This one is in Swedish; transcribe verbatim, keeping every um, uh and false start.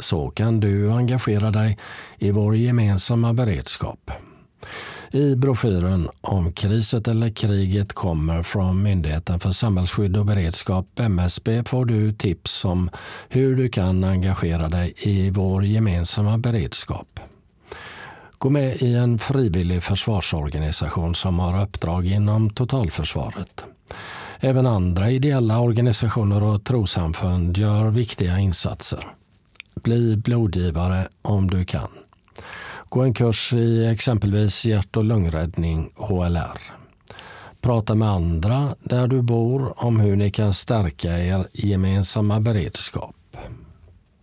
så kan du engagera dig i vår gemensamma beredskap. I broschyren Om kriset eller kriget kommer från Myndigheten för samhällsskydd och beredskap M S B får du tips om hur du kan engagera dig i vår gemensamma beredskap. Gå med i en frivillig försvarsorganisation som har uppdrag inom totalförsvaret. Även andra ideella organisationer och trossamfund gör viktiga insatser. Bli blodgivare om du kan. Gå en kurs i exempelvis hjärt- och lungräddning H L R. Prata med andra där du bor om hur ni kan stärka er gemensamma beredskap.